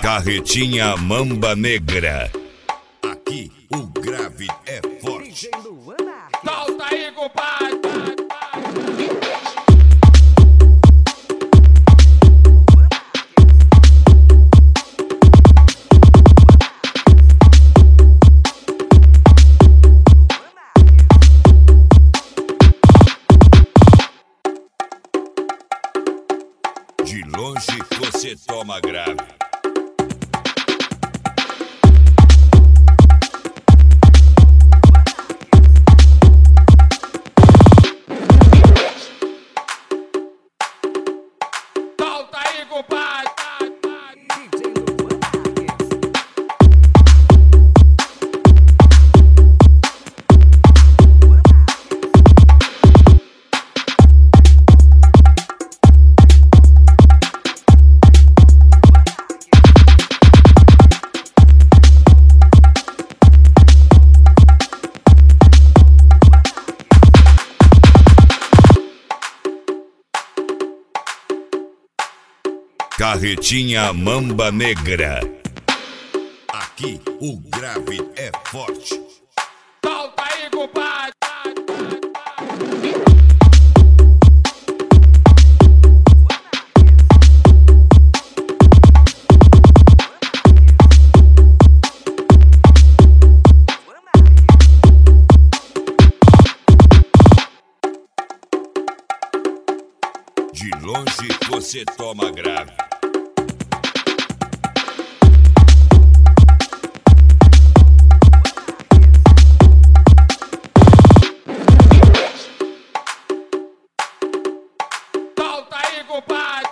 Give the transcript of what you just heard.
Carretinha Mamba Negra. Aqui o grave é forte. Solta aí, compadre. De longe você toma grave. Solta aí, compadre. Carretinha Mamba Negra. Aqui o grave é forte. Solta aí, compadre. De longe você toma grave. Solta aí, compadre.